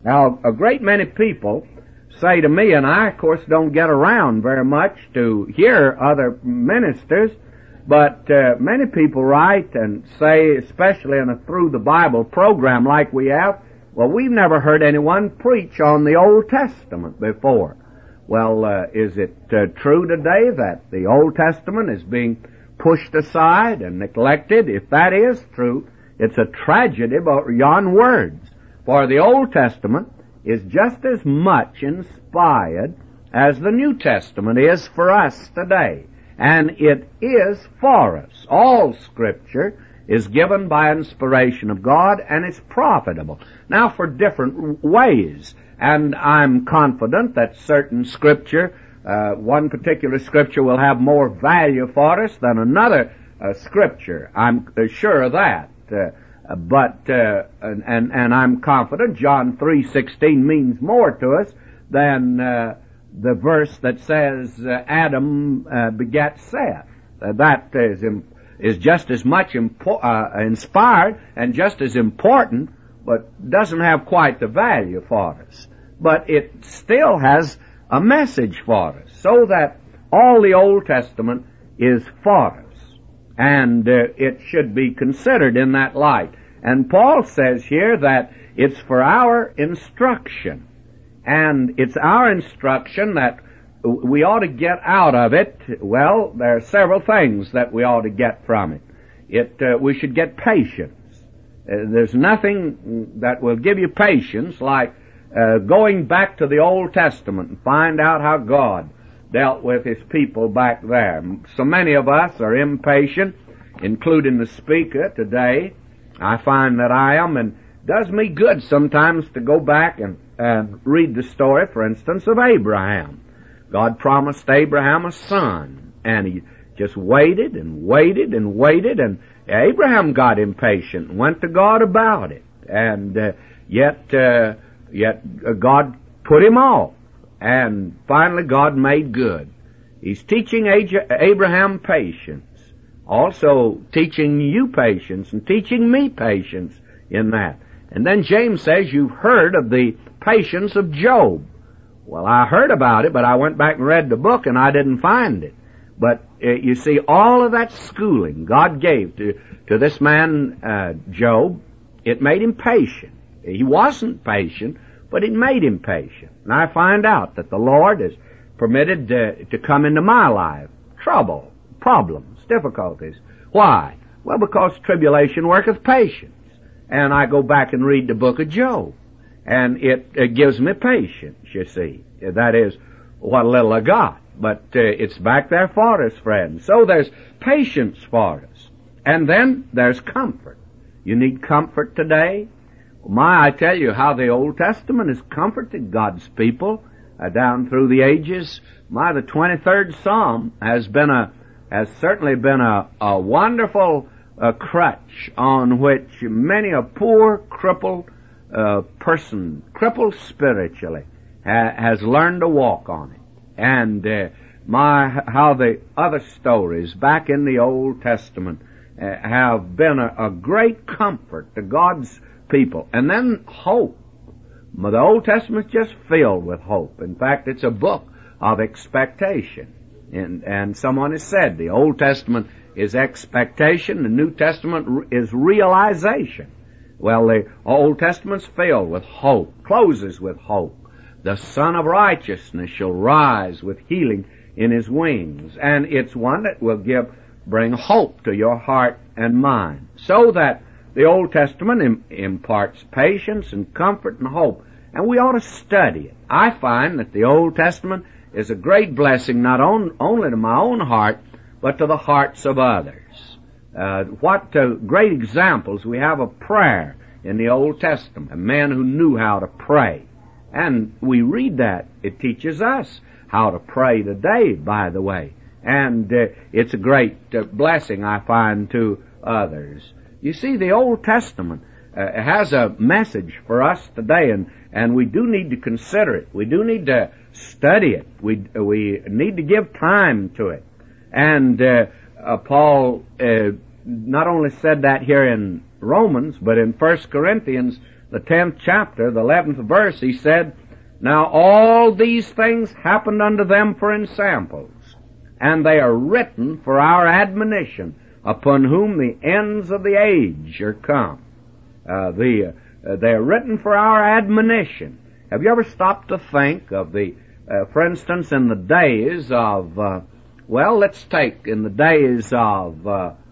Now, a great many people say to me, and I, of course, don't get around very much to hear other ministers, but many people write and say, especially in a Through the Bible program like we have, well, we've never heard anyone preach on the Old Testament before. Well, is it true today that the Old Testament is being pushed aside and neglected? If that is true, it's a tragedy beyond words. For the Old Testament is just as much inspired as the New Testament is for us today. And it is for us. All Scripture is given by inspiration of God, and it's profitable. Now, for different ways. And I'm confident that certain Scripture, one particular Scripture will have more value for us than another Scripture. I'm sure of that. And I'm confident John 3:16 means more to us than the verse that says Adam begat Seth. That is just as much inspired and just as important, but doesn't have quite the value for us. But it still has a message for us, so that all the Old Testament is for us. And it should be considered in that light. And Paul says here that it's for our instruction. And it's our instruction that we ought to get out of it. Well, there are several things that we ought to get from it. We should get patience. There's nothing that will give you patience like going back to the Old Testament and find out how God dealt with His people back there. So many of us are impatient, including the speaker today. I find that I am, and it does me good sometimes to go back and read the story, for instance, of Abraham. God promised Abraham a son, and he just waited and waited and waited, and Abraham got impatient and went to God about it. And yet God put him off. And finally God made good. He's teaching Abraham patience. Also teaching you patience and teaching me patience in that. And then James says, you've heard of the patience of Job. Well, I heard about it, but I went back and read the book and I didn't find it. But you see, all of that schooling God gave to this man, Job, it made him patient. He wasn't patient, but it made him patient. And I find out that the Lord has permitted to come into my life trouble, problems, difficulties. Why? Well, because tribulation worketh patience. And I go back and read the book of Job. And it gives me patience, you see. That is what little I got. But it's back there for us, friends. So there's patience for us. And then there's comfort. You need comfort today. I tell you how the Old Testament has comforted God's people down through the ages. The 23rd Psalm has certainly been a wonderful crutch on which many a poor, crippled person, crippled spiritually, has learned to walk on it. And how the other stories back in the Old Testament have been a great comfort to God's people. And then hope. The Old Testament's just filled with hope. In fact, it's a book of expectation. And someone has said the Old Testament is expectation, the New Testament is realization. Well, the Old Testament's filled with hope, closes with hope. The Son of Righteousness shall rise with healing in His wings. And it's one that will bring hope to your heart and mind. So that the Old Testament imparts patience and comfort and hope. And we ought to study it. I find that the Old Testament is a great blessing not only to my own heart, but to the hearts of others. What great examples we have of prayer in the Old Testament. A man who knew how to pray. And we read that. It teaches us how to pray today, by the way. And it's a great blessing, I find, to others. You see, the Old Testament has a message for us today, and we do need to consider it. We do need to study it. We need to give time to it. And Paul not only said that here in Romans, but in 1 Corinthians the 10th chapter, the 11th verse, he said, "Now all these things happened unto them for ensamples, and they are written for our admonition, upon whom the ends of the age are come." They are written for our admonition. Have you ever stopped to think of for instance, in the days of, let's take in the days of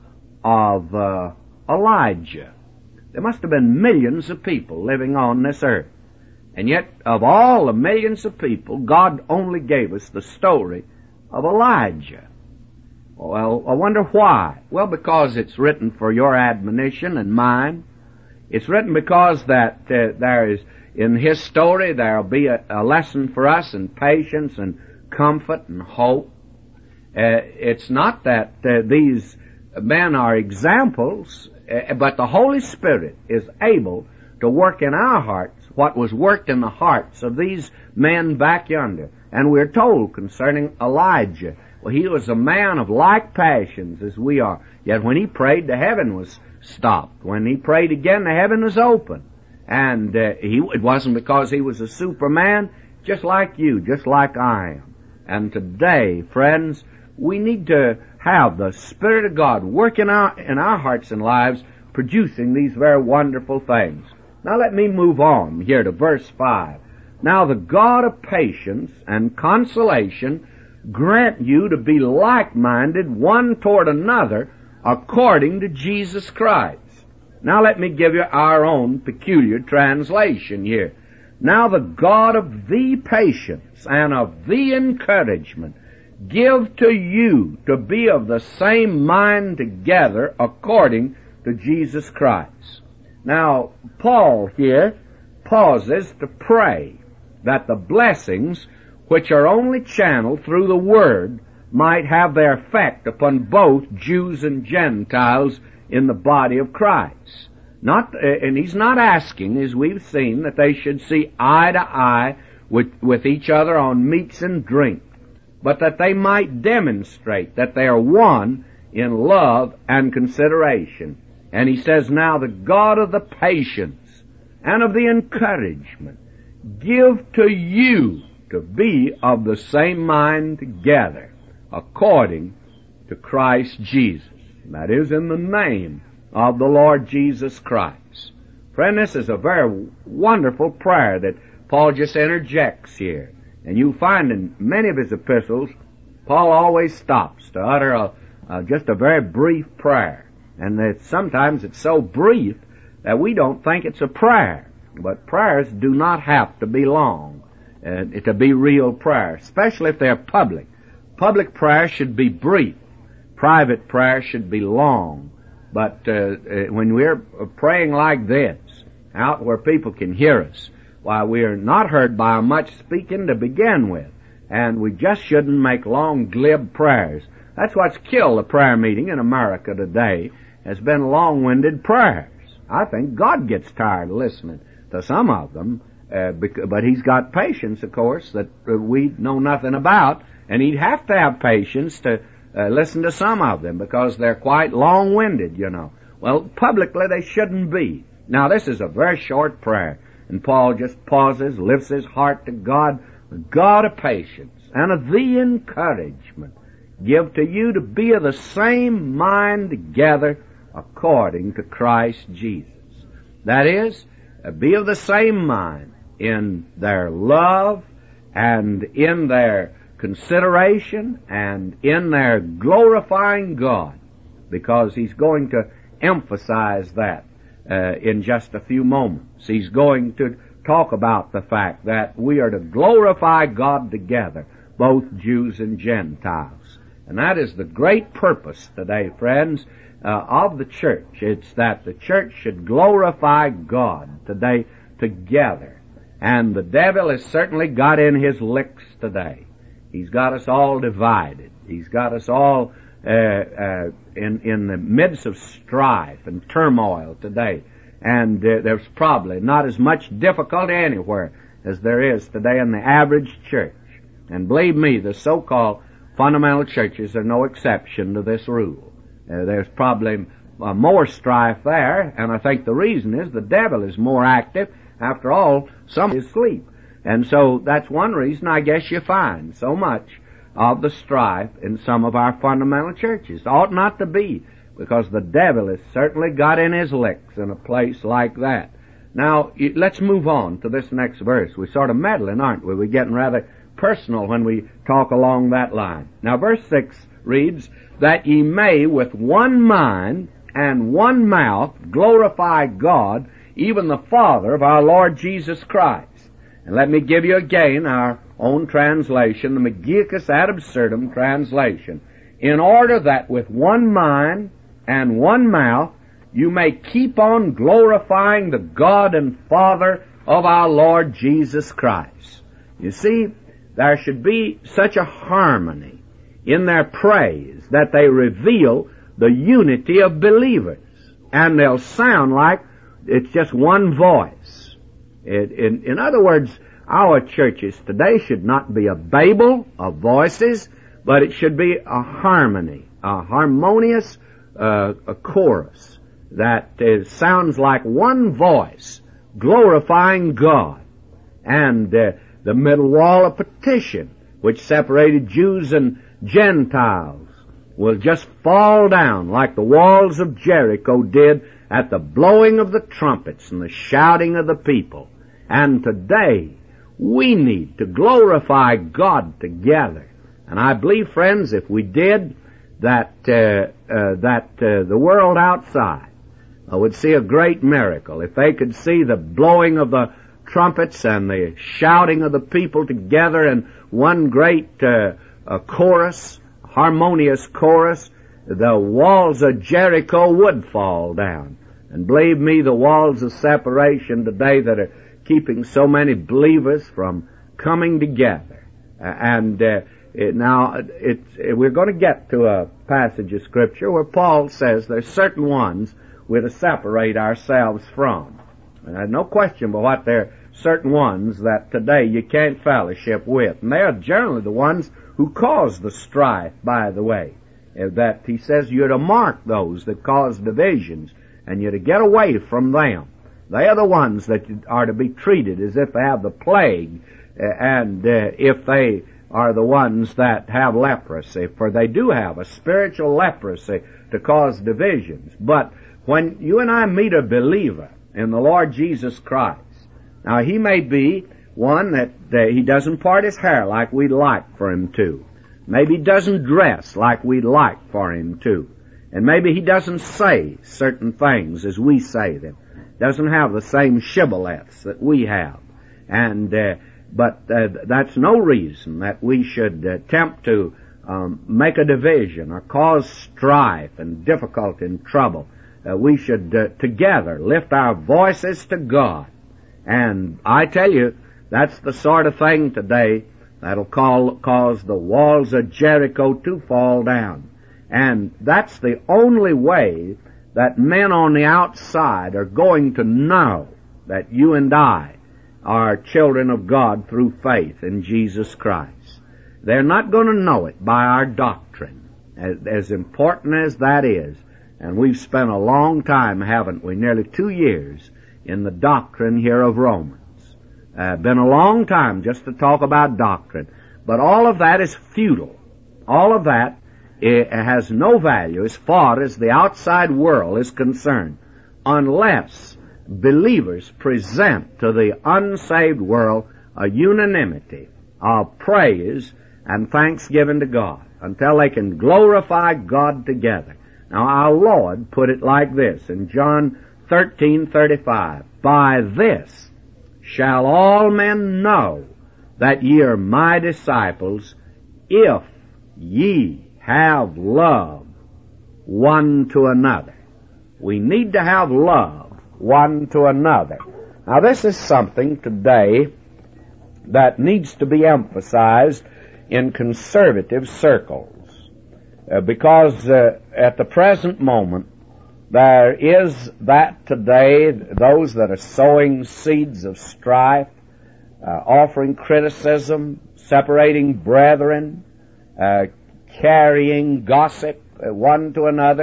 Elijah. There must have been millions of people living on this earth. And yet, of all the millions of people, God only gave us the story of Elijah. Well, I wonder why. Well, because it's written for your admonition and mine. It's written because that there is, in his story, there will be a lesson for us in patience and comfort and hope. It's not that these men are examples, but the Holy Spirit is able to work in our hearts what was worked in the hearts of these men back yonder. And we're told concerning Elijah, well, he was a man of like passions as we are. Yet when he prayed, the heaven was stopped. When he prayed again, the heaven was open. And it wasn't because he was a superman, just like you, just like I am. And today, friends, we need to have the Spirit of God work in our hearts and lives, producing these very wonderful things. Now let me move on here to verse 5. "Now the God of patience and consolation grant you to be like-minded one toward another according to Jesus Christ." Now let me give you our own peculiar translation here. "Now the God of the patience and of the encouragement give to you to be of the same mind together according to Jesus Christ." Now, Paul here pauses to pray that the blessings which are only channeled through the Word might have their effect upon both Jews and Gentiles in the body of Christ. And he's not asking, as we've seen, that they should see eye to eye with each other on meats and drink, but that they might demonstrate that they are one in love and consideration. And he says, "Now the God of the patience and of the encouragement give to you to be of the same mind together, according to Christ Jesus." That is, in the name of the Lord Jesus Christ. Friend, this is a very wonderful prayer that Paul just interjects here. And you'll find in many of his epistles, Paul always stops to utter just a very brief prayer. And sometimes it's so brief that we don't think it's a prayer. But prayers do not have to be long to be real prayer, especially if they're public. Public prayer should be brief. Private prayer should be long. But when we're praying like this, out where people can hear us, why, we are not heard by much speaking to begin with. And we just shouldn't make long, glib prayers. That's what's killed the prayer meeting in America today, has been long-winded prayers. I think God gets tired of listening to some of them, but He's got patience, of course, that we know nothing about, and He'd have to have patience to listen to some of them, because they're quite long-winded, you know. Well, publicly they shouldn't be. Now, this is a very short prayer, and Paul just pauses, lifts his heart to God, the God of patience and of the encouragement, give to you to be of the same mind together according to Christ Jesus. That is, be of the same mind in their love and in their consideration and in their glorifying God, because he's going to emphasize that in just a few moments. He's going to talk about the fact that we are to glorify God together, both Jews and Gentiles. And that is the great purpose today, friends, of the church. It's that the church should glorify God today together. And the devil has certainly got in his licks today. He's got us all divided. He's got us all in the midst of strife and turmoil today. And there's probably not as much difficulty anywhere as there is today in the average church. And believe me, the so-called fundamental churches are no exception to this rule. There's probably more strife there, and I think the reason is the devil is more active. After all, some is asleep. And so that's one reason I guess you find so much of the strife in some of our fundamental churches. It ought not to be, because the devil has certainly got in his licks in a place like that. Now, let's move on to this next verse. We're sort of meddling, aren't we? We're getting rather personal when we talk along that line. Now, verse 6 reads, that ye may with one mind and one mouth glorify God, even the Father of our Lord Jesus Christ. And let me give you again our own translation, the Magicus ad absurdum translation. In order that with one mind and one mouth you may keep on glorifying the God and Father of our Lord Jesus Christ. You see, there should be such a harmony in their praise that they reveal the unity of believers, and they'll sound like it's just one voice. In other words, our churches today should not be a babel of voices, but it should be a harmony, a harmonious a chorus that sounds like one voice glorifying God. And the middle wall of partition, which separated Jews and Gentiles, will just fall down like the walls of Jericho did at the blowing of the trumpets and the shouting of the people. And today, we need to glorify God together. And I believe, friends, if we did, that the world outside would see a great miracle. If they could see the blowing of the trumpets and the shouting of the people together in one great chorus, harmonious chorus, the walls of Jericho would fall down. And believe me, the walls of separation today that are keeping so many believers from coming together. We're going to get to a passage of Scripture where Paul says there's certain ones we're to separate ourselves from. And there's no question but what there are certain ones that today you can't fellowship with. And they are generally the ones who cause the strife, by the way. That he says you're to mark those that cause divisions, and you're to get away from them. They are the ones that are to be treated as if they have the plague, and if they are the ones that have leprosy, for they do have a spiritual leprosy to cause divisions. But when you and I meet a believer in the Lord Jesus Christ, now he may be one that he doesn't part his hair like we'd like for him to. Maybe he doesn't dress like we'd like for him to. And maybe he doesn't say certain things as we say them. Doesn't have the same shibboleths that we have. But that's no reason that we should attempt to make a division or cause strife and difficulty and trouble. We should together lift our voices to God. And I tell you, that's the sort of thing today that'll cause the walls of Jericho to fall down. And that's the only way that men on the outside are going to know that you and I are children of God through faith in Jesus Christ. They're not going to know it by our doctrine, as important as that is. And we've spent a long time, haven't we, nearly 2 years, in the doctrine here of Romans. Been a long time just to talk about doctrine. But all of that is futile. All of that has no value as far as the outside world is concerned, unless believers present to the unsaved world a unanimity of praise and thanksgiving to God, until they can glorify God together. Now our Lord put it like this in John 13:35, by this shall all men know that ye are my disciples, if ye have love one to another. We need to have love one to another. Now this is something today that needs to be emphasized in conservative circles, because at the present moment there is that today, those that are sowing seeds of strife, offering criticism, separating brethren, carrying gossip one to another,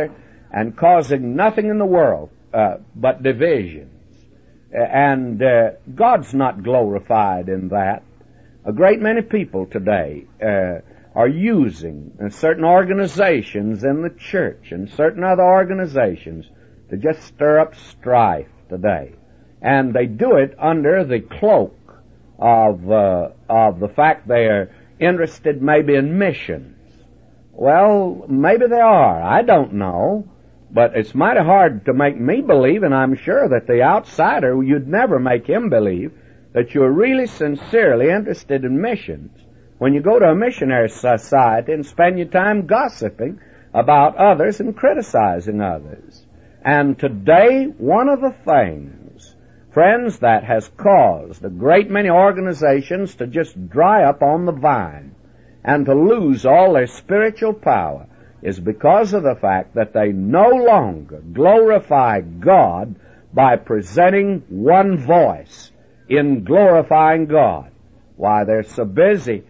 and causing nothing in the world but divisions. And God's not glorified in that. A great many people today are using certain organizations in the church and certain other organizations to just stir up strife today. And they do it under the cloak of the fact they are interested maybe in missions. Well, maybe they are. I don't know. But it's mighty hard to make me believe, and I'm sure that the outsider, you'd never make him believe, that you're really sincerely interested in missions when you go to a missionary society and spend your time gossiping about others and criticizing others. And today, one of the things, friends, that has caused a great many organizations to just dry up on the vine and to lose all their spiritual power is because of the fact that they no longer glorify God by presenting one voice in glorifying God. Why, they're so busy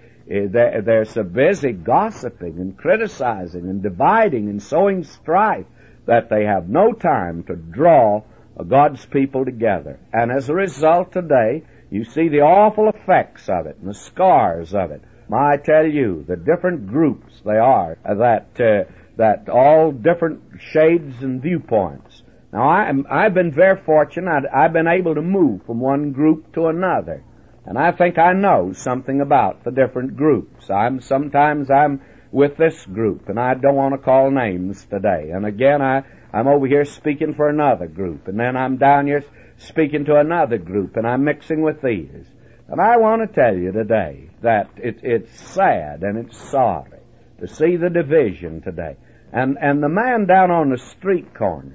gossiping and criticizing and dividing and sowing strife that they have no time to draw God's people together. And as a result today, you see the awful effects of it and the scars of it. I tell you, the different groups they are that all different shades and viewpoints. Now, I've been very fortunate. I've been able to move from one group to another, and I think I know something about the different groups. Sometimes I'm with this group, and I don't want to call names today. And again, I'm over here speaking for another group, and then I'm down here speaking to another group, and I'm mixing with these. And I want to tell you today that it's sad and it's sorry to see the division today. And the man down on the street corner,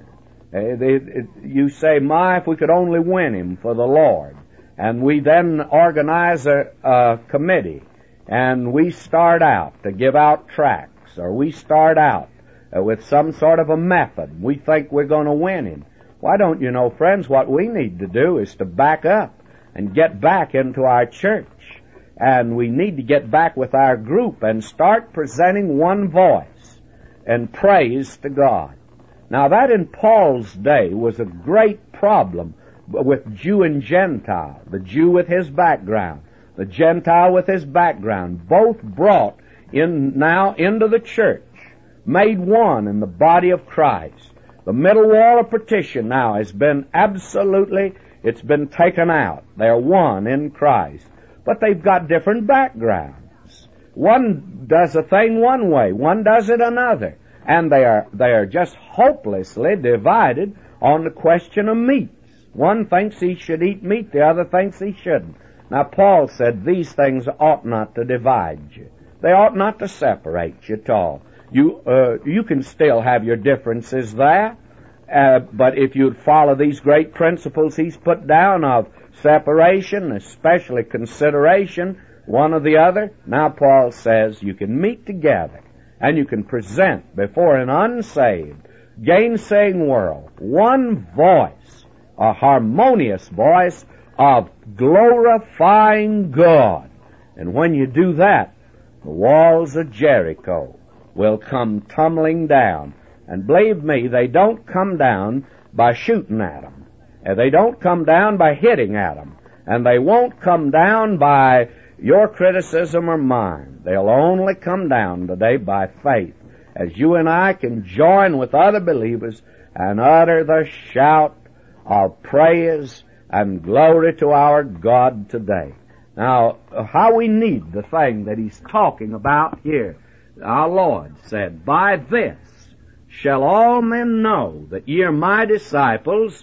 you say, my, if we could only win him for the Lord. And we then organize a committee, and we start out to give out tracts, or we start out with some sort of a method. We think we're going to win him. Why don't you know, friends, what we need to do is to back up and get back into our church. And we need to get back with our group and start presenting one voice and praise to God. Now that in Paul's day was a great problem with Jew and Gentile. The Jew with his background, the Gentile with his background, both brought in now into the church, made one in the body of Christ. The middle wall of partition now has been it's been taken out. They're one in Christ. But they've got different backgrounds. One does a thing one way, one does it another. And they are just hopelessly divided on the question of meats. One thinks he should eat meat, the other thinks he shouldn't. Now Paul said these things ought not to divide you. They ought not to separate you at all. You can still have your differences there, but if you'd follow these great principles he's put down of separation, especially consideration, one or the other, now Paul says you can meet together and you can present before an unsaved, gainsaying world one voice, a harmonious voice of glorifying God. And when you do that, the walls of Jericho will come tumbling down. And believe me, they don't come down by shooting at them. They don't come down by hitting at them. And they won't come down by your criticism or mine. They'll only come down today by faith, as you and I can join with other believers and utter the shout of praise and glory to our God today. Now, how we need the thing that he's talking about here. Our Lord said, by this shall all men know that ye are my disciples,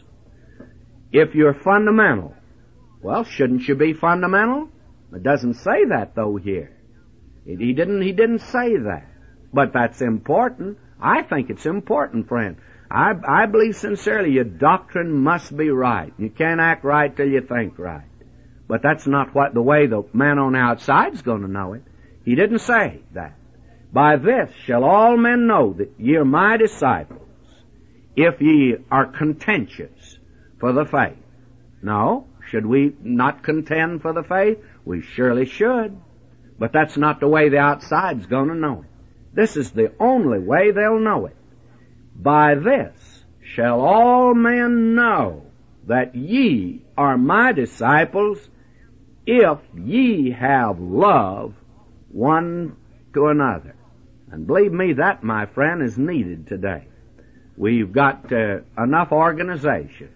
if you're fundamental. Well, shouldn't you be fundamental? It doesn't say that, though, here. He didn't say that. But that's important. I think it's important, friend. I believe sincerely your doctrine must be right. You can't act right till you think right. But that's not the way the man on the outside's going to know it. He didn't say that. By this shall all men know that ye are my disciples, if ye are contentious for the faith. No, should we not contend for the faith? We surely should. But that's not the way the outside's going to know it. This is the only way they'll know it. By this shall all men know that ye are my disciples, if ye have love one to another. And believe me, that, my friend, is needed today. We've got enough organizations.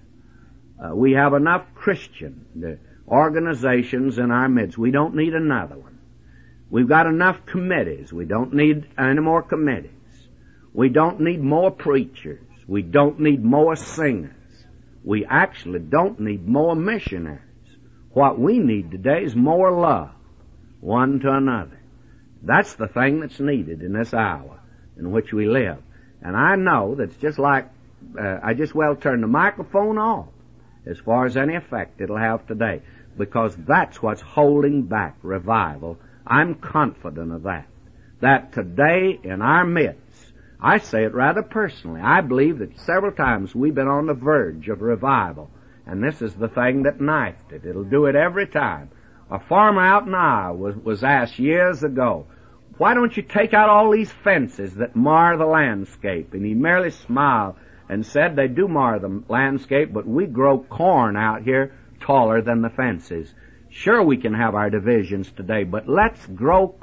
We have enough Christian organizations in our midst. We don't need another one. We've got enough committees. We don't need any more committees. We don't need more preachers. We don't need more singers. We actually don't need more missionaries. What we need today is more love, one to another. That's the thing that's needed in this hour in which we live. And I know that's just like, I just well turn the microphone off as far as any effect it'll have today, because that's what's holding back revival. I'm confident of that. That today in our midst, I say it rather personally, I believe that several times we've been on the verge of revival, and this is the thing that knifed it. It'll do it every time. A farmer out in Iowa was asked years ago, why don't you take out all these fences that mar the landscape? And he merely smiled and said, they do mar the landscape, but we grow corn out here taller than the fences. Sure, we can have our divisions today, but let's grow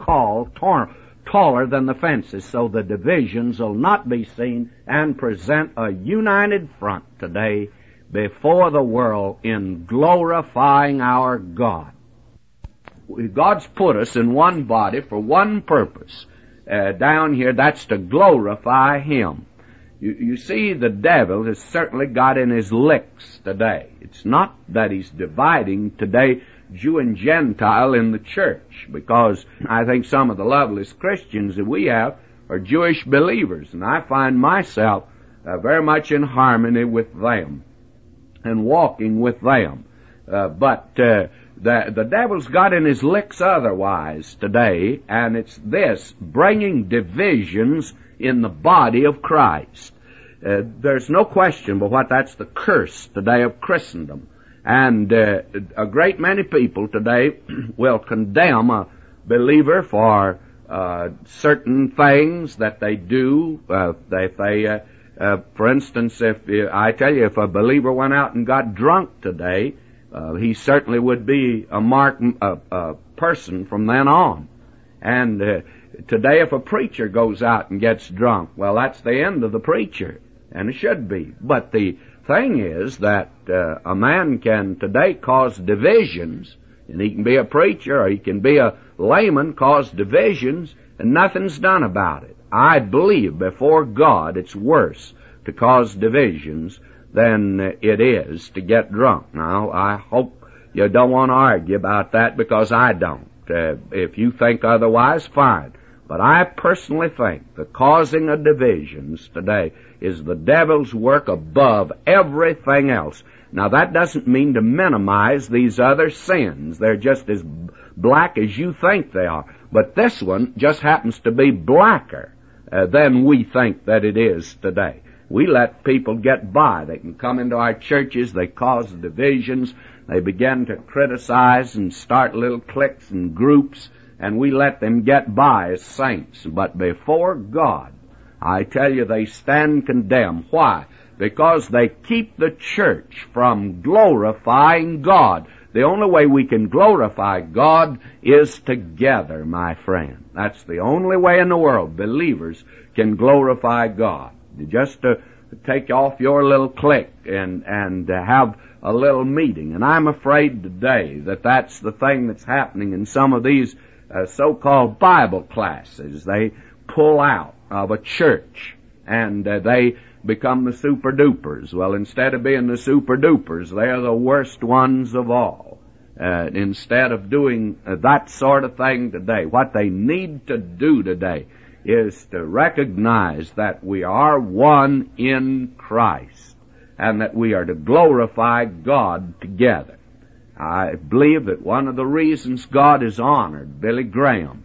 taller than the fences so the divisions will not be seen, and present a united front today before the world in glorifying our God. God's put us in one body for one purpose. Down here, that's to glorify Him. You see, the devil has certainly got in his licks today. It's not that he's dividing today Jew and Gentile in the church, because I think some of the loveliest Christians that we have are Jewish believers, and I find myself very much in harmony with them and walking with them. But the devil's got in his licks otherwise today, and it's this, bringing divisions in the body of Christ. There's no question but what that's the curse today of Christendom. And a great many people today will condemn a believer for certain things that they do. For instance, if a believer went out and got drunk today, he certainly would be a marked person from then on. And today, if a preacher goes out and gets drunk, well, that's the end of the preacher, and it should be. But the thing is that a man can today cause divisions, and he can be a preacher or he can be a layman, cause divisions, and nothing's done about it. I believe before God it's worse to cause divisions than it is to get drunk. Now, I hope you don't want to argue about that, because I don't. If you think otherwise, fine. But I personally think the causing of divisions today is the devil's work above everything else. Now, that doesn't mean to minimize these other sins. They're just as black as you think they are. But this one just happens to be blacker than we think that it is today. We let people get by. They can come into our churches, they cause divisions, they begin to criticize and start little cliques and groups, and we let them get by as saints. But before God, I tell you, they stand condemned. Why? Because they keep the church from glorifying God. The only way we can glorify God is together, my friend. That's the only way in the world believers can glorify God. Just to take off your little clique and have a little meeting. And I'm afraid today that that's the thing that's happening in some of these so-called Bible classes. They pull out of a church and they become the super-dupers. Well, instead of being the super-dupers, they're the worst ones of all. Instead of doing that sort of thing today, what they need to do today is to recognize that we are one in Christ and that we are to glorify God together. I believe that one of the reasons God has honored Billy Graham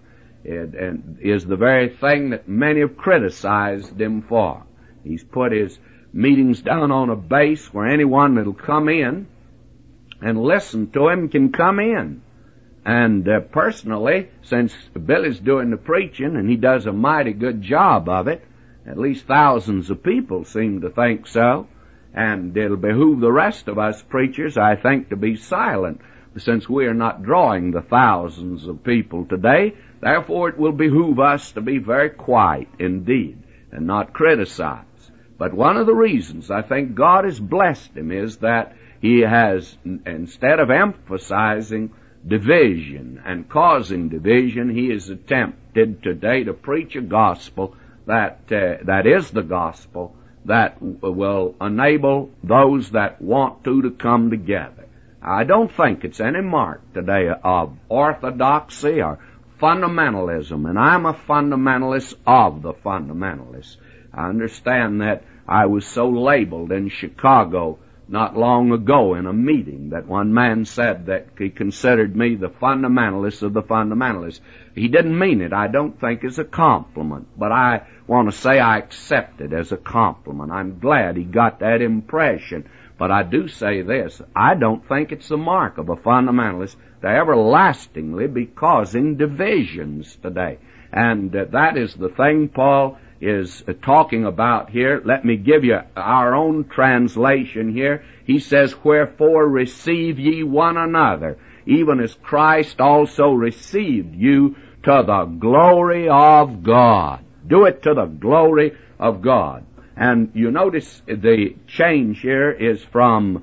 is the very thing that many have criticized him for. He's put his meetings down on a base where anyone that'll come in and listen to him can come in. And personally, since Billy's doing the preaching, and he does a mighty good job of it, At least thousands of people seem to think so. And it'll behoove the rest of us preachers, I think, to be silent, since we are not drawing the thousands of people today. Therefore, it will behoove us to be very quiet indeed and not criticize. But one of the reasons I think God has blessed him is that he has, instead of emphasizing division and causing division, he has attempted today to preach a gospel that is the gospel that will enable those that want to come together. I don't think it's any mark today of orthodoxy or fundamentalism, and I'm a fundamentalist of the fundamentalists. I understand that I was so labeled in Chicago not long ago in a meeting that one man said that he considered me the fundamentalist of the fundamentalists. He didn't mean it, I don't think, as a compliment, but I want to say I accept it as a compliment. I'm glad he got that impression. But I do say this, I don't think it's the mark of a fundamentalist to everlastingly be causing divisions today. And that is the thing Paul is talking about here. Let me give you our own translation here. He says, "Wherefore receive ye one another, even as Christ also received you to the glory of God." Do it to the glory of God. And you notice the change here is from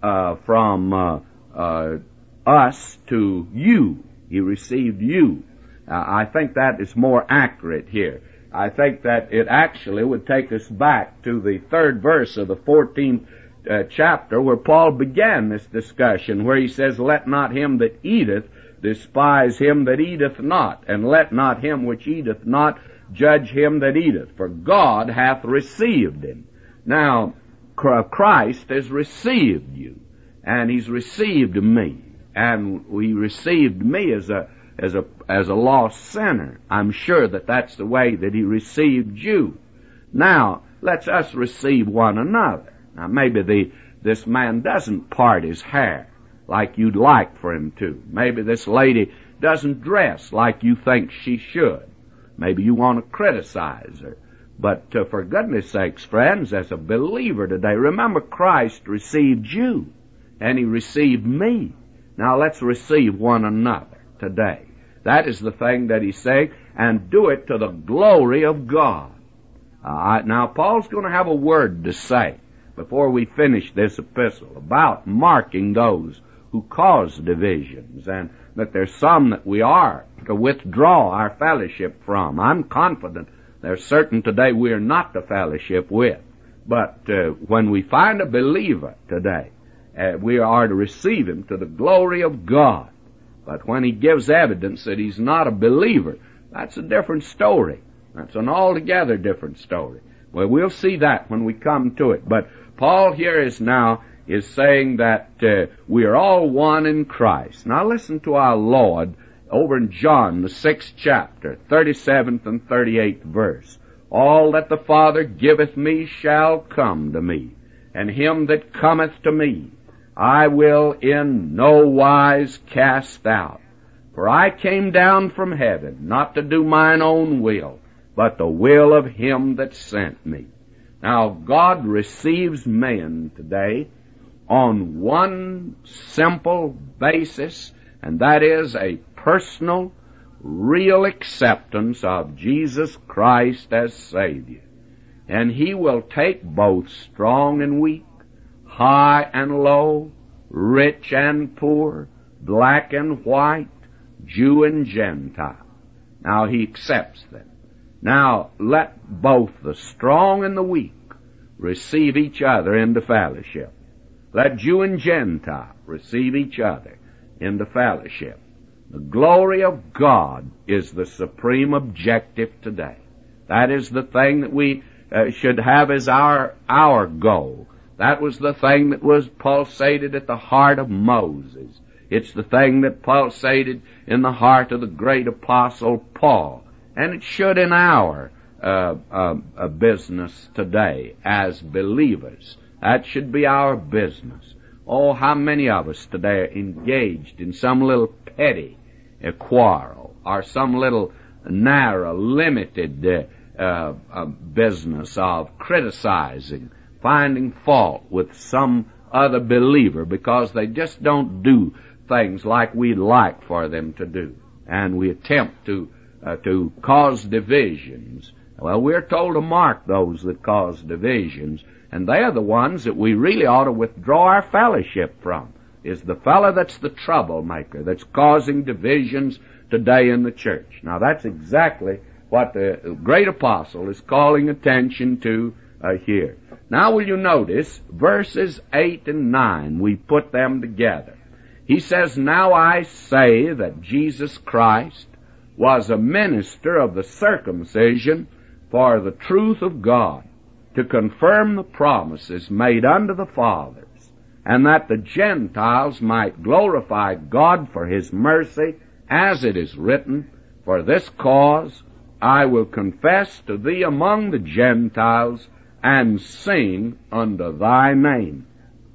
us to you. He received you. I think that is more accurate here. I think that it actually would take us back to the 3rd verse of the 14th chapter where Paul began this discussion, where he says, "Let not him that eateth despise him that eateth not, and let not him which eateth not judge him that eateth, for God hath received him." Now, Christ has received you, and he's received me, and he received me as a lost sinner. I'm sure that that's the way that he received you. Now, let's us receive one another. Now, maybe this man doesn't part his hair like you'd like for him to. Maybe this lady doesn't dress like you think she should. Maybe you want to criticize her. But for goodness sakes, friends, as a believer today, remember Christ received you, and he received me. Now let's receive one another today. That is the thing that he's saying, and do it to the glory of God. Now, Paul's going to have a word to say before we finish this epistle about marking those who cause divisions, and that there's some that we are to withdraw our fellowship from. I'm confident there's certain today we are not to fellowship with. But when we find a believer today, we are to receive him to the glory of God. But when he gives evidence that he's not a believer, that's a different story. That's an altogether different story. Well, we'll see that when we come to it. But Paul here is saying that we are all one in Christ. Now listen to our Lord over in John, the 6th chapter, 37th and 38th verse. "All that the Father giveth me shall come to me, and him that cometh to me I will in no wise cast out. For I came down from heaven, not to do mine own will, but the will of him that sent me." Now, God receives men today on one simple basis, and that is a personal, real acceptance of Jesus Christ as Savior. And he will take both strong and weak, high and low, rich and poor, black and white, Jew and Gentile. Now he accepts them. Now let both the strong and the weak receive each other into fellowship. Let Jew and Gentile receive each other into fellowship. The glory of God is the supreme objective today. That is the thing that we should have as our goal. That was the thing that was pulsated at the heart of Moses. It's the thing that pulsated in the heart of the great apostle Paul. And it should in our business today as believers. That should be our business. Oh, how many of us today are engaged in some little petty quarrel or some little narrow, limited business of criticizing, finding fault with some other believer because they just don't do things like we'd like for them to do. And we attempt to cause divisions. Well, we're told to mark those that cause divisions, and they're the ones that we really ought to withdraw our fellowship from, is the fellow that's the troublemaker, that's causing divisions today in the church. Now, that's exactly what the great apostle is calling attention to here. Now, will you notice verses 8 and 9? We put them together. He says, "Now I say that Jesus Christ was a minister of the circumcision for the truth of God, to confirm the promises made unto the fathers, and that the Gentiles might glorify God for his mercy, as it is written, For this cause I will confess to thee among the Gentiles, and sing unto thy name."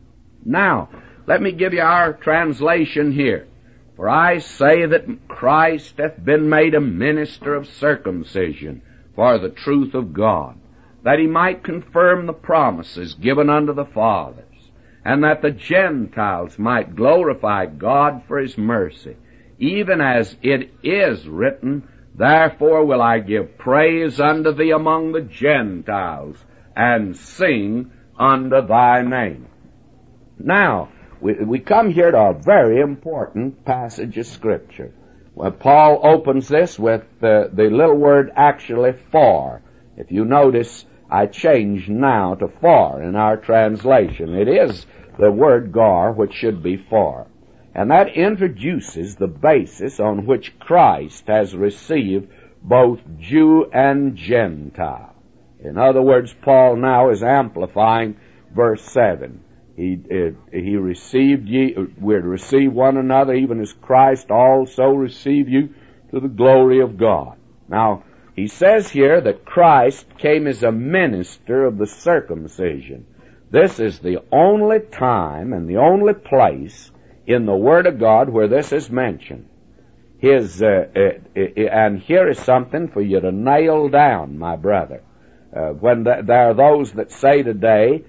Now, let me give you our translation here. "For I say that Christ hath been made a minister of circumcision for the truth of God, that he might confirm the promises given unto the fathers, and that the Gentiles might glorify God for his mercy, even as it is written, Therefore will I give praise unto thee among the Gentiles, and sing unto thy name." Now, we come here to a very important passage of Scripture. Well, Paul opens this with the little word actually for. If you notice, I changed now to for in our translation. It is the word gar, which should be for. And that introduces the basis on which Christ has received both Jew and Gentile. In other words, Paul now is amplifying verse 7. He received ye, we're to receive one another, even as Christ also received you to the glory of God. Now, he says here that Christ came as a minister of the circumcision. This is the only time and the only place in the Word of God where this is mentioned. And here is something for you to nail down, my brother. When there are those that say today,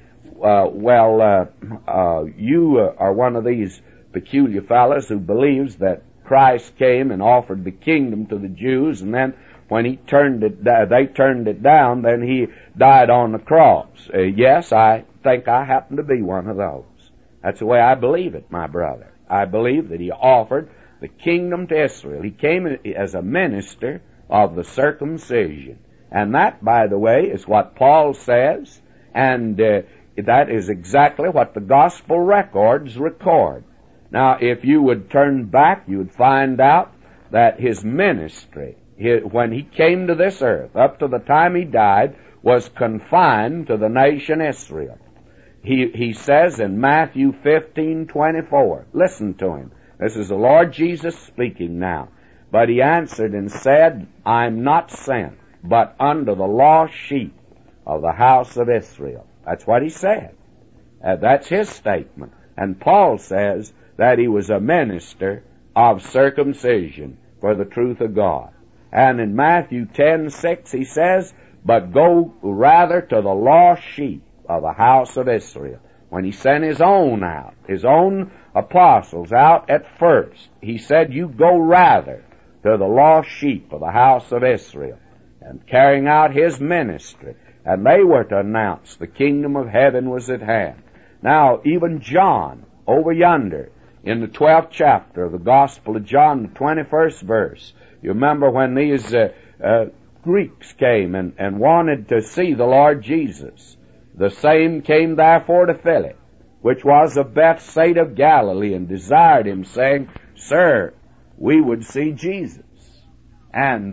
you are one of these peculiar fellows who believes that Christ came and offered the kingdom to the Jews, and then when they turned it down, then he died on the cross. Yes, I think I happen to be one of those. That's the way I believe it, my brother. I believe that he offered the kingdom to Israel. He came as a minister of the circumcision. And that, by the way, is what Paul says, and that is exactly what the gospel records record. Now, if you would turn back, you would find out that his ministry, when he came to this earth, up to the time he died, was confined to the nation Israel. He says in Matthew 15:24, listen to him. This is the Lord Jesus speaking now. "But he answered and said, I'm not sent, but unto the lost sheep of the house of Israel." That's what he said. That's his statement. And Paul says that he was a minister of circumcision for the truth of God. And in Matthew 10:6 he says, "But go rather to the lost sheep of the house of Israel." When he sent his own out, his own apostles out at first, he said, "You go rather to the lost sheep of the house of Israel," and carrying out his ministry. And they were to announce the kingdom of heaven was at hand. Now, even John, over yonder, in the 12th chapter of the Gospel of John, the 21st verse, you remember when these Greeks came and wanted to see the Lord Jesus. "The same came therefore to Philip, which was of Bethsaida of Galilee, and desired him, saying, Sir, we would see Jesus." And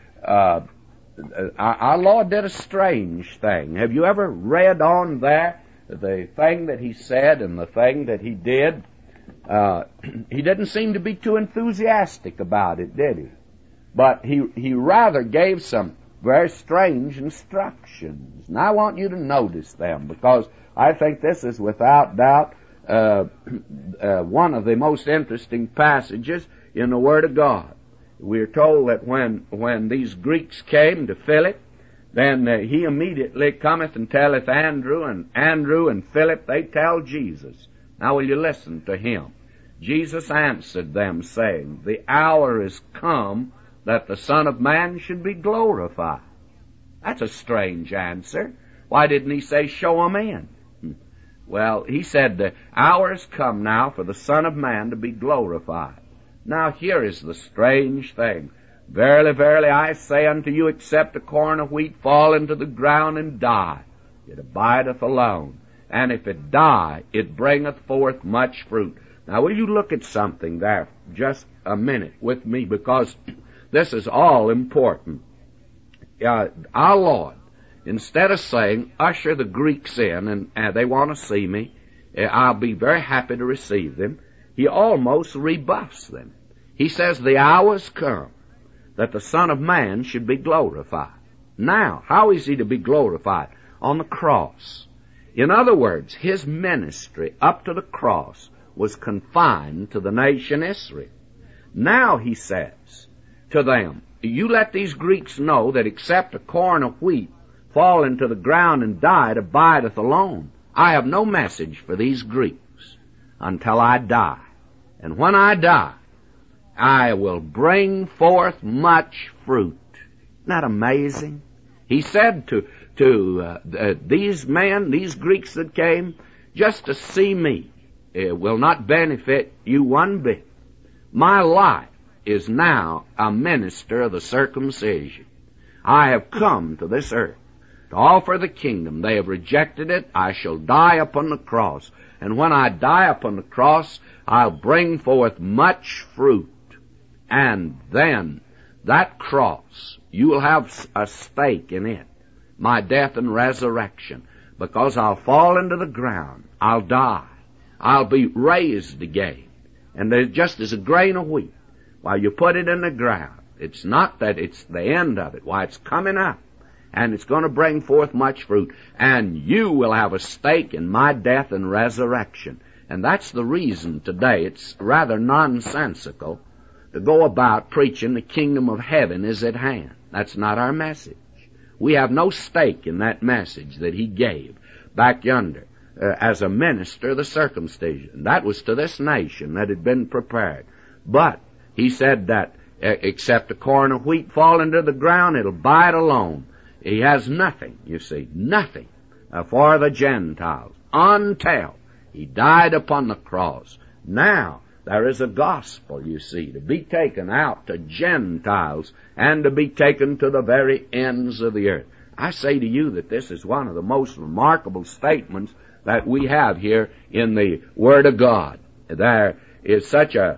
our Lord did a strange thing. Have you ever read on there the thing that he said and the thing that he did? He didn't seem to be too enthusiastic about it, did he? But he rather gave some very strange instructions. And I want you to notice them, because I think this is without doubt one of the most interesting passages in the Word of God. We're told that when these Greeks came to Philip, Then he immediately cometh and telleth Andrew, and Andrew and Philip, they tell Jesus. Now will you listen to him? Jesus answered them, saying, The hour is come that the Son of Man should be glorified. That's a strange answer. Why didn't he say, show 'em in? Well, he said, the hour has come now for the Son of Man to be glorified. Now here is the strange thing. Verily, verily, I say unto you, except a corn of wheat fall into the ground and die, it abideth alone. And if it die, it bringeth forth much fruit. Now, will you look at something there just a minute with me, because this is all important. Our Lord, instead of saying, usher the Greeks in, and they want to see me, I'll be very happy to receive them, he almost rebuffs them. He says, the hour's come that the Son of Man should be glorified. Now, how is he to be glorified? On the cross. In other words, his ministry up to the cross was confined to the nation Israel. Now he says to them, you let these Greeks know that except a corn of wheat fall into the ground and die, it abideth alone. I have no message for these Greeks until I die. And when I die, I will bring forth much fruit. Isn't that amazing? He said to these men, these Greeks that came, just to see me, it will not benefit you one bit. My life is now a minister of the circumcision. I have come to this earth to offer the kingdom. They have rejected it. I shall die upon the cross. And when I die upon the cross, I'll bring forth much fruit. And then that cross, you will have a stake in it, my death and resurrection, because I'll fall into the ground. I'll die. I'll be raised again. And there's just as a grain of wheat. While you put it in the ground, it's not that it's the end of it. Why, it's coming up. And it's going to bring forth much fruit. And you will have a stake in my death and resurrection. And that's the reason today it's rather nonsensical to go about preaching the kingdom of heaven is at hand. That's not our message. We have no stake in that message that he gave back yonder as a minister of the circumcision. That was to this nation that had been prepared. But he said that except a corn of wheat fall into the ground, it'll abide alone. He has nothing, you see, nothing for the Gentiles until he died upon the cross. Now, there is a gospel, you see, to be taken out to Gentiles and to be taken to the very ends of the earth. I say to you that this is one of the most remarkable statements that we have here in the Word of God. There is such a,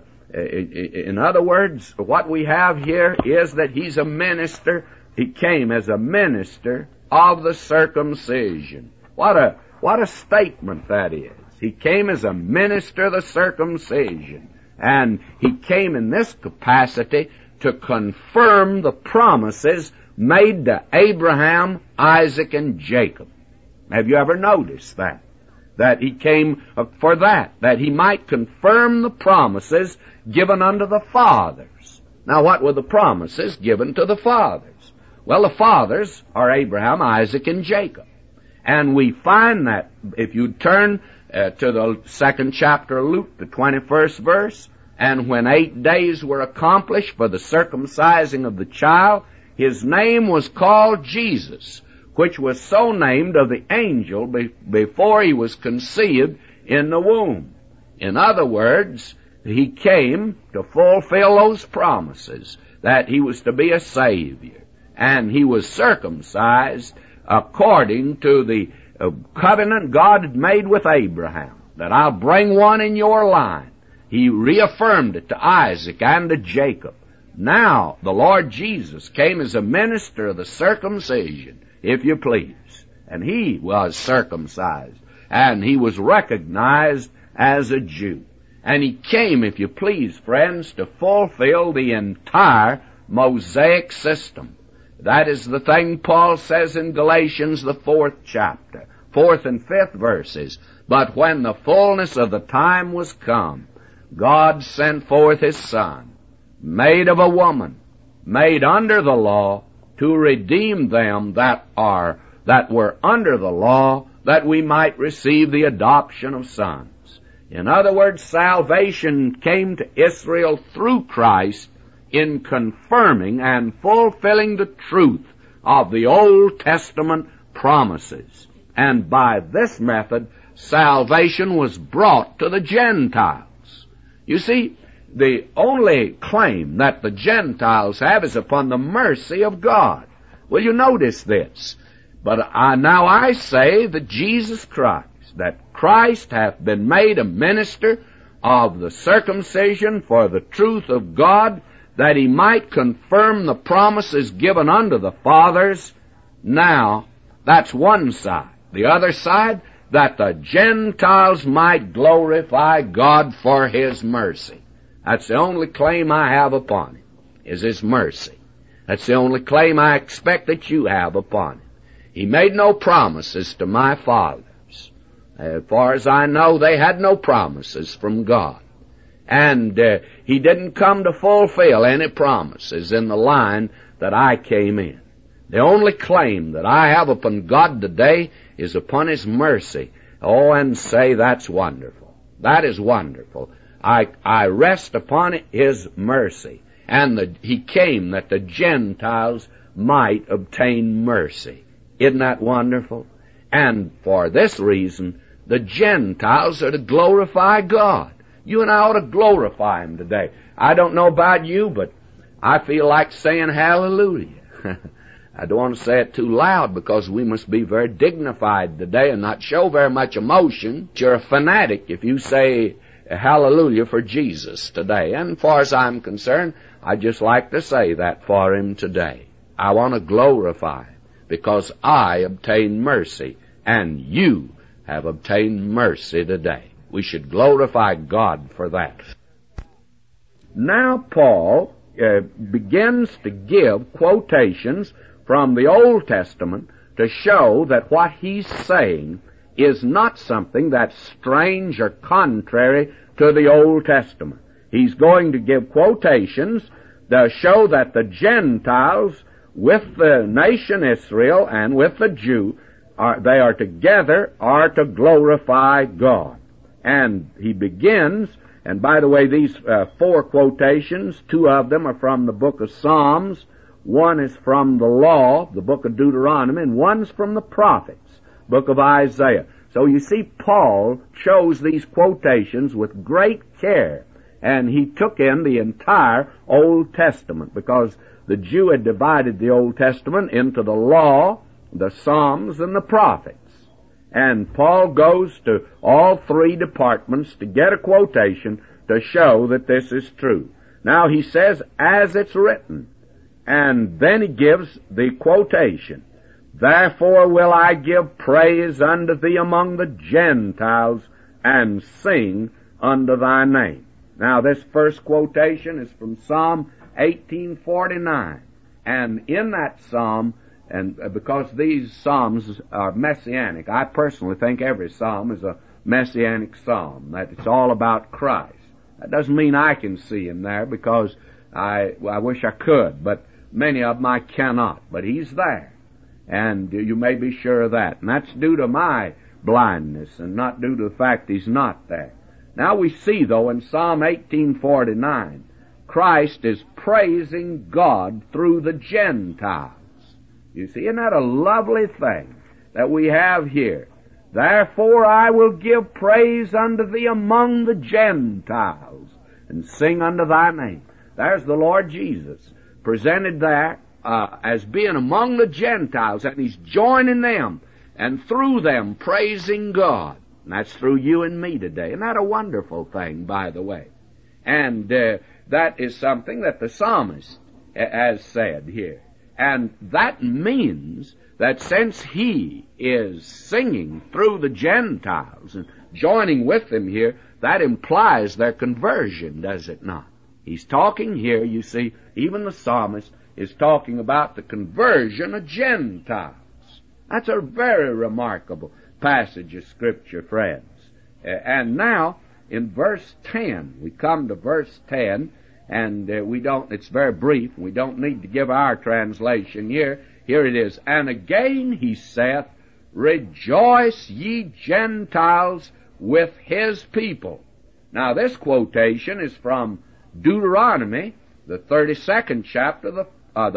in other words, what we have here is that he's a minister. He came as a minister of the circumcision. What a statement that is. He came as a minister of the circumcision. And he came in this capacity to confirm the promises made to Abraham, Isaac, and Jacob. Have you ever noticed that? That he came for that he might confirm the promises given unto the fathers. Now, what were the promises given to the fathers? Well, the fathers are Abraham, Isaac, and Jacob. And we find that if you turn to the 2nd chapter of Luke, the 21st verse, and when 8 days were accomplished for the circumcising of the child, his name was called Jesus, which was so named of the angel before he was conceived in the womb. In other words, he came to fulfill those promises that he was to be a Savior. And he was circumcised according to the covenant God had made with Abraham, that I'll bring one in your line. He reaffirmed it to Isaac and to Jacob. Now, the Lord Jesus came as a minister of the circumcision, if you please. And he was circumcised. And he was recognized as a Jew. And he came, if you please, friends, to fulfill the entire Mosaic system. That is the thing Paul says in Galatians, the 4th chapter, 4th and 5th verses. But when the fullness of the time was come, God sent forth his Son, made of a woman, made under the law, to redeem them that were under the law, that we might receive the adoption of sons. In other words, salvation came to Israel through Christ in confirming and fulfilling the truth of the Old Testament promises. And by this method, salvation was brought to the Gentiles. You see, the only claim that the Gentiles have is upon the mercy of God. Will you notice this? But now I say that Jesus Christ, that Christ hath been made a minister of the circumcision for the truth of God, that he might confirm the promises given unto the fathers. Now, that's one side. The other side, that the Gentiles might glorify God for his mercy. That's the only claim I have upon him, is his mercy. That's the only claim I expect that you have upon him. He made no promises to my fathers. As far as I know, they had no promises from God. And he didn't come to fulfill any promises in the line that I came in. The only claim that I have upon God today is upon his mercy. Oh, and say that's wonderful. That is wonderful. I rest upon his mercy. And he came that the Gentiles might obtain mercy. Isn't that wonderful? And for this reason, the Gentiles are to glorify God. You and I ought to glorify him today. I don't know about you, but I feel like saying hallelujah. I don't want to say it too loud because we must be very dignified today and not show very much emotion. You're a fanatic if you say hallelujah for Jesus today. And as far as I'm concerned, I'd just like to say that for him today. I want to glorify him because I obtained mercy and you have obtained mercy today. We should glorify God for that. Now Paul begins to give quotations from the Old Testament to show that what he's saying is not something that's strange or contrary to the Old Testament. He's going to give quotations to show that the Gentiles with the nation Israel and with the Jew, they are together are to glorify God. And he begins, and by the way, these 4 quotations, 2 of them are from the book of Psalms, 1 is from the law, the book of Deuteronomy, and 1's from the prophets, book of Isaiah. So you see, Paul chose these quotations with great care, and he took in the entire Old Testament, because the Jew had divided the Old Testament into the law, the Psalms, and the prophets. And Paul goes to all 3 departments to get a quotation to show that this is true. Now he says, as it's written, and then he gives the quotation, therefore will I give praise unto thee among the Gentiles, and sing unto thy name. Now this first quotation is from Psalm 1849. And in that psalm, and because these psalms are messianic, I personally think every psalm is a messianic psalm, that it's all about Christ. That doesn't mean I can see him there, because I wish I could, but many of them I cannot. But he's there, and you may be sure of that. And that's due to my blindness and not due to the fact he's not there. Now we see, though, in Psalm 1849, Christ is praising God through the Gentiles. You see, isn't that a lovely thing that we have here? Therefore I will give praise unto thee among the Gentiles, and sing unto thy name. There's the Lord Jesus presented there as being among the Gentiles, and he's joining them, and through them praising God. And that's through you and me today. Isn't that a wonderful thing, by the way? And that is something that the psalmist has said here. And that means that since he is singing through the Gentiles and joining with them here, that implies their conversion, does it not? He's talking here, you see, even the psalmist is talking about the conversion of Gentiles. That's a very remarkable passage of Scripture, friends. And now, in verse 10, we come to verse 10, and it's very brief. We don't need to give our translation here. Here it is. And again he saith, Rejoice, ye Gentiles, with his people. Now this quotation is from Deuteronomy, the 32nd chapter, the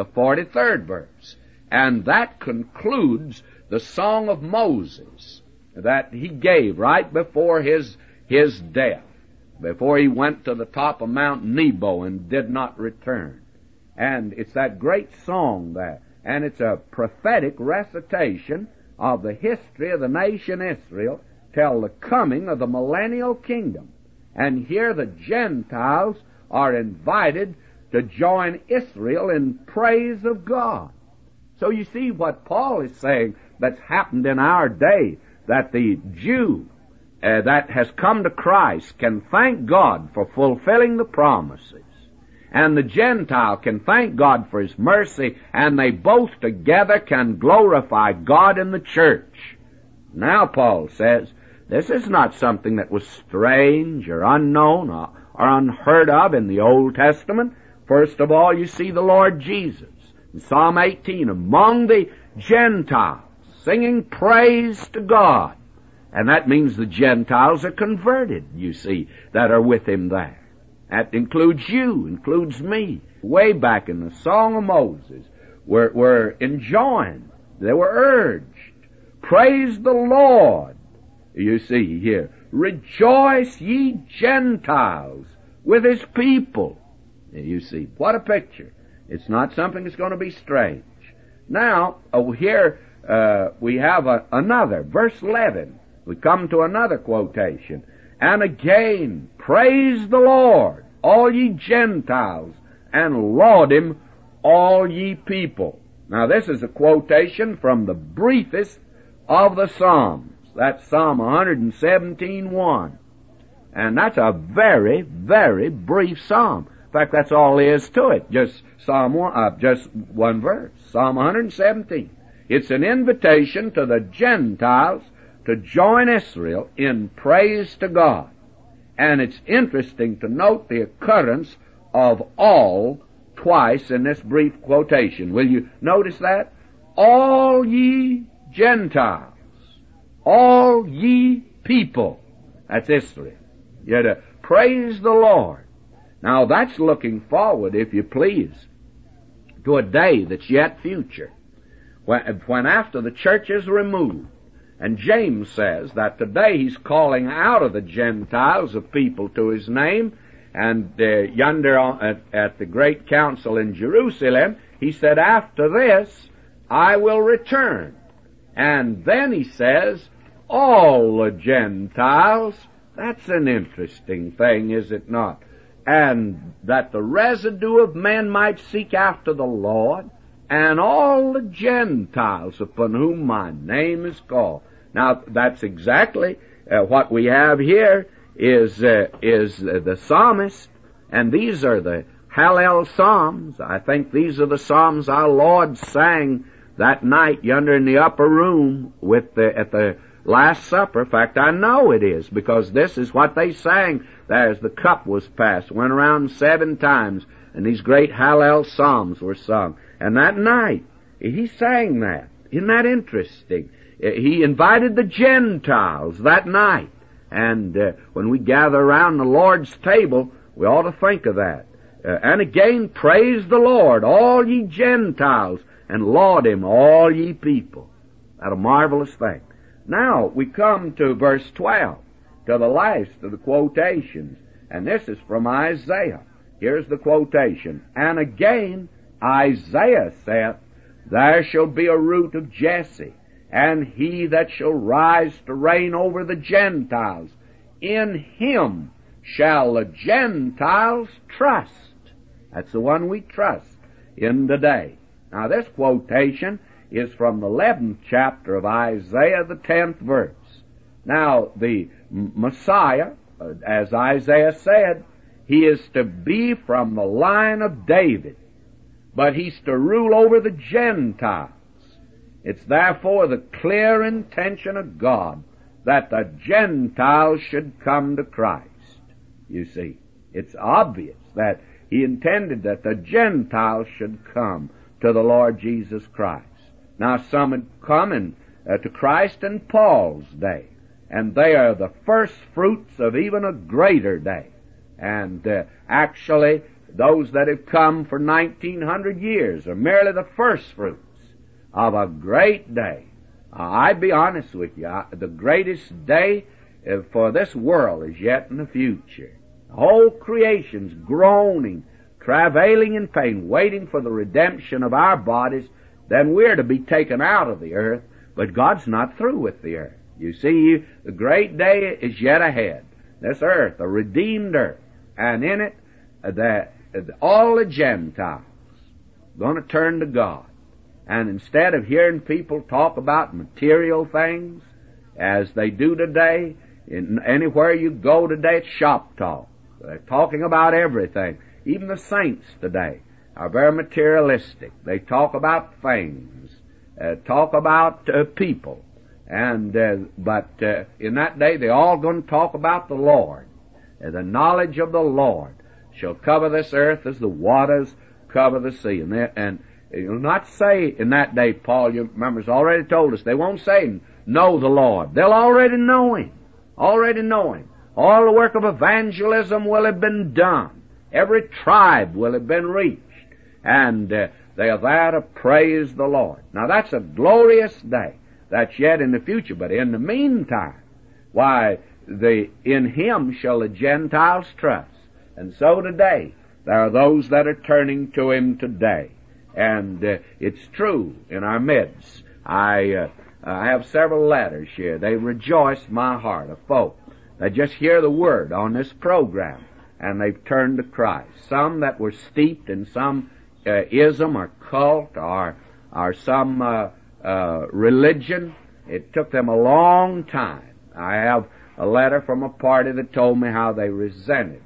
43rd verse. And that concludes the Song of Moses that he gave right before his death, before he went to the top of Mount Nebo and did not return. And it's that great song there. And it's a prophetic recitation of the history of the nation Israel till the coming of the millennial kingdom. And here the Gentiles are invited to join Israel in praise of God. So you see what Paul is saying that's happened in our day, that the Jew that has come to Christ can thank God for fulfilling the promises, and the Gentile can thank God for his mercy, and they both together can glorify God in the church. Now Paul says, this is not something that was strange or unknown or unheard of in the Old Testament. First of all, you see the Lord Jesus in Psalm 18 among the Gentiles singing praise to God. And that means the Gentiles are converted, you see, that are with him there. That includes you, includes me. Way back in the Song of Moses, were enjoined, they were urged, praise the Lord. You see here, rejoice ye Gentiles with his people. You see, what a picture. It's not something that's going to be strange. Now, here we have another, verse 11. We come to another quotation. And again, praise the Lord, all ye Gentiles, and laud him, all ye people. Now this is a quotation from the briefest of the Psalms. That's Psalm 117:1. And that's a very, very brief psalm. In fact, that's all there is to it. Just one verse. Psalm 117. It's an invitation to the Gentiles to join Israel in praise to God. And it's interesting to note the occurrence of all twice in this brief quotation. Will you notice that? All ye Gentiles, all ye people. That's Israel. You're to praise the Lord. Now that's looking forward, if you please, to a day that's yet future, when after the church is removed. And James says that today he's calling out of the Gentiles a people to his name, and yonder at the great council in Jerusalem, he said, after this I will return. And then he says, all the Gentiles. That's an interesting thing, is it not? And that the residue of men might seek after the Lord, and all the Gentiles upon whom my name is called. Now, that's exactly what we have here is the psalmist, and these are the Hallel Psalms. I think these are the Psalms our Lord sang that night yonder in the upper room at the Last Supper. In fact, I know it is, because this is what they sang there as the cup was passed. Went around 7 times, and these great Hallel Psalms were sung. And that night, he sang that. Isn't that interesting? He invited the Gentiles that night. And when we gather around the Lord's table, we ought to think of that. And again, praise the Lord, all ye Gentiles, and laud him, all ye people. That's a marvelous thing. Now, we come to verse 12, to the last of the quotations. And this is from Isaiah. Here's the quotation. And again, Isaiah saith, there shall be a root of Jesse, and he that shall rise to reign over the Gentiles. In him shall the Gentiles trust. That's the one we trust in today. Now this quotation is from the 11th chapter of Isaiah, the 10th verse. Now the Messiah, as Isaiah said, he is to be from the line of David, but he's to rule over the Gentiles. It's therefore the clear intention of God that the Gentiles should come to Christ. You see, it's obvious that He intended that the Gentiles should come to the Lord Jesus Christ. Now some had come to Christ in Paul's day, and they are the first fruits of even a greater day. And actually, those that have come for 1900 years are merely the first fruits of a great day. I'd be honest with you, the greatest day for this world is yet in the future. The whole creation's groaning, travailing in pain, waiting for the redemption of our bodies. Then we're to be taken out of the earth, but God's not through with the earth. You see, the great day is yet ahead. This earth, a redeemed earth, and in it, all the Gentiles going to turn to God. And instead of hearing people talk about material things, as they do today, anywhere you go today, it's shop talk. They're talking about everything. Even the saints today are very materialistic. They talk about things, talk about people. But in that day, they're all going to talk about the Lord. The knowledge of the Lord shall cover this earth as the waters cover the sea. And you'll not say in that day, Paul, you remember, has already told us, they won't say, know the Lord. They'll already know Him. Already know Him. All the work of evangelism will have been done. Every tribe will have been reached. And they are there to praise the Lord. Now that's a glorious day. That's yet in the future. But in the meantime, why, in Him shall the Gentiles trust. And so today, there are those that are turning to Him today. And it's true in our midst. I have several letters here. They rejoice my heart of folk that just hear the word on this program, and they've turned to Christ. Some that were steeped in some ism or cult or some religion. It took them a long time. I have a letter from a party that told me how they resented.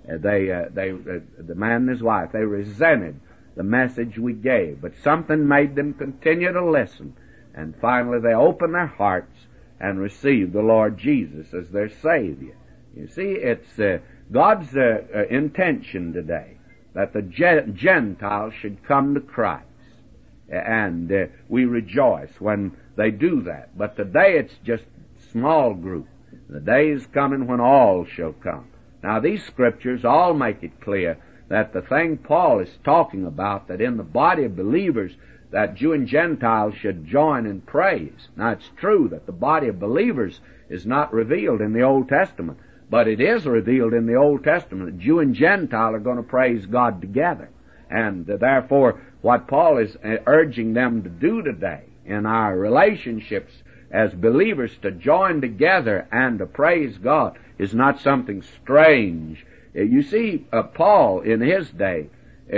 The man and his wife, they resented the message we gave, but something made them continue to listen, and finally they opened their hearts and received the Lord Jesus as their Savior. You see, it's God's intention today that the Gentiles should come to Christ, and we rejoice when they do that. But today it's just small group. The day is coming when all shall come. Now these scriptures all make it clear that the thing Paul is talking about, that in the body of believers, that Jew and Gentile should join in praise. Now it's true that the body of believers is not revealed in the Old Testament, but it is revealed in the Old Testament that Jew and Gentile are going to praise God together. And therefore, what Paul is urging them to do today in our relationships as believers, to join together and to praise God, is not something strange. You see, Paul in his day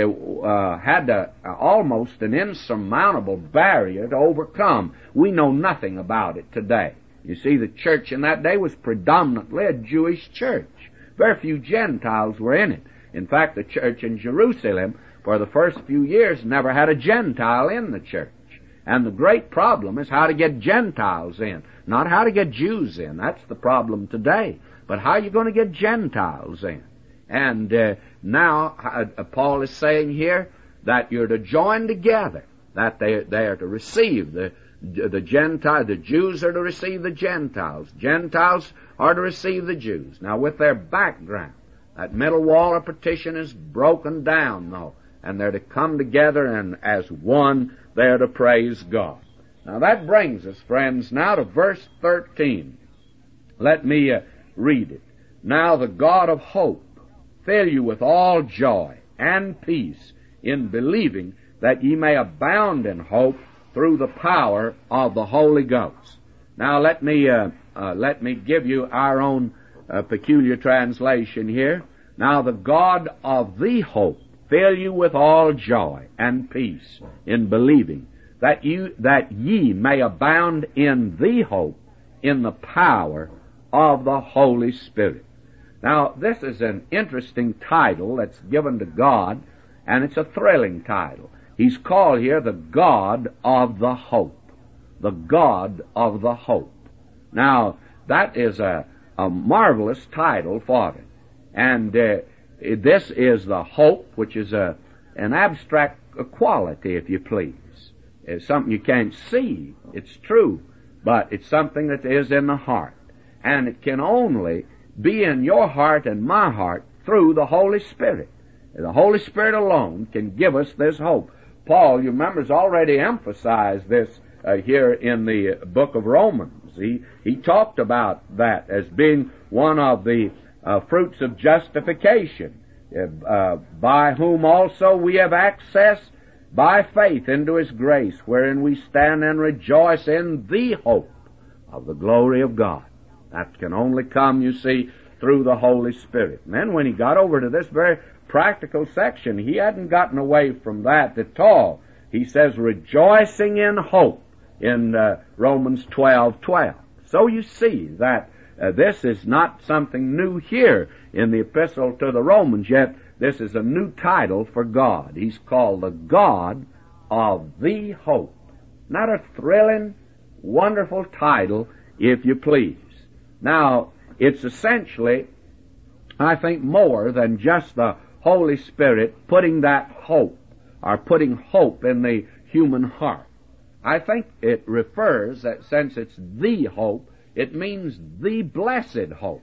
had almost an insurmountable barrier to overcome. We know nothing about it today. You see, the church in that day was predominantly a Jewish church. Very few Gentiles were in it. In fact, the church in Jerusalem, for the first few years, never had a Gentile in the church. And the great problem is how to get Gentiles in, not how to get Jews in. That's the problem today. But how are you going to get Gentiles in? And now Paul is saying here that you're to join together, that they are to receive the Gentile. The Jews are to receive the Gentiles. Gentiles are to receive the Jews. Now with their background, that middle wall of partition is broken down, though, and they're to come together, and as one, they're to praise God. Now that brings us, friends, now to verse 13. Let me read it. Now the God of hope fill you with all joy and peace in believing, that ye may abound in hope through the power of the Holy Ghost. Now let me give you our own peculiar translation here. Now the God of the hope fill you with all joy and peace in believing, that ye may abound in the hope in the power of the Holy Spirit. Now, this is an interesting title that's given to God, and it's a thrilling title. He's called here the God of the hope. The God of the hope. Now, that is a marvelous title for it. And this is the hope, which is an abstract quality, if you please. It's something you can't see. It's true, but it's something that is in the heart. And it can only be in your heart and my heart through the Holy Spirit. The Holy Spirit alone can give us this hope. Paul, you remember, has already emphasized this here in the book of Romans. He talked about that as being one of the fruits of justification, by whom also we have access by faith into His grace, wherein we stand and rejoice in the hope of the glory of God. That can only come, you see, through the Holy Spirit. And then when he got over to this very practical section, he hadn't gotten away from that at all. He says, rejoicing in hope in Romans 12:12. So you see that this is not something new here in the epistle to the Romans, yet this is a new title for God. He's called the God of the hope. Not a thrilling, wonderful title, if you please. Now, it's essentially, I think, more than just the Holy Spirit putting that hope, or putting hope in the human heart. I think it refers that since it's the hope, it means the blessed hope.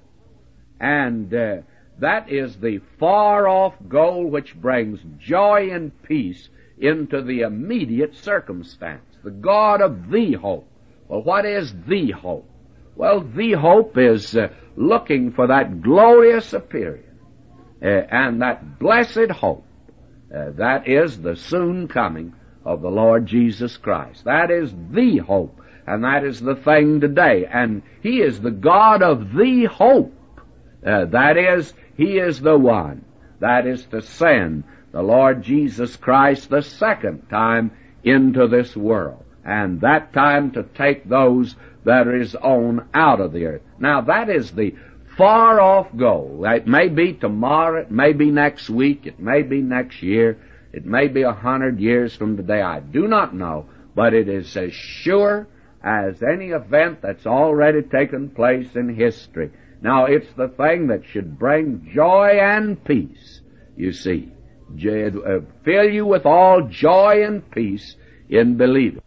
And that is the far-off goal which brings joy and peace into the immediate circumstance. The God of the hope. Well, what is the hope? Well, the hope is looking for that glorious appearing and that blessed hope. That is the soon coming of the Lord Jesus Christ. That is the hope, and that is the thing today. And He is the God of the hope. That is, He is the one that is to send the Lord Jesus Christ the second time into this world, and that time to take those that are His own out of the earth. Now, that is the far-off goal. It may be tomorrow, it may be next week, it may be next year, it may be 100 years from today. I do not know, but it is as sure as any event that's already taken place in history. Now, it's the thing that should bring joy and peace, you see. Fill you with all joy and peace in believing.